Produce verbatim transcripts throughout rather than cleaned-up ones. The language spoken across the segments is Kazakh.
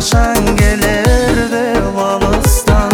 кашан келер деп алыстан.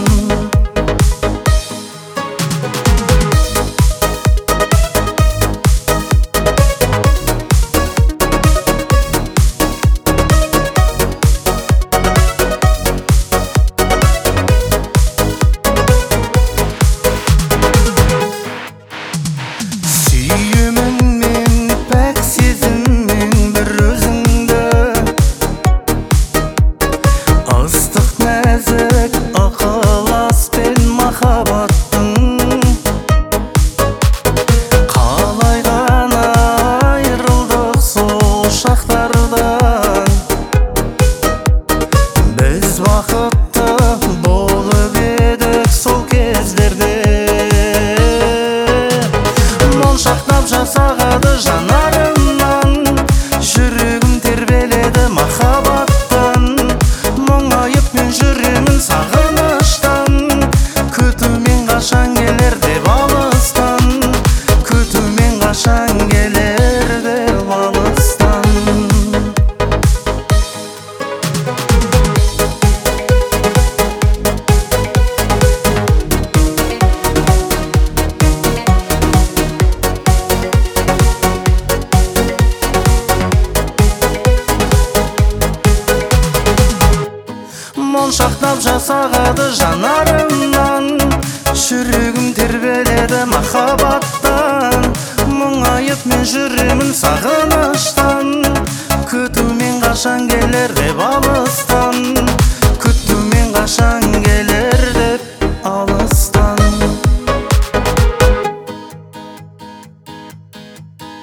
Жасагады жанарымнан, жүрегім тербеледі махаббаттан. Мұңайып мен жүремін сағыныштан, күтумен қашан келер деп алыстан, күтумен қашан келер деп алыстан. Моншақтап жасағады жанарымнан, жүрегім тербеледі махаббаттан. Мұңайып мен жүремін сағыныштан, күтумен қашан келер деп алыстан.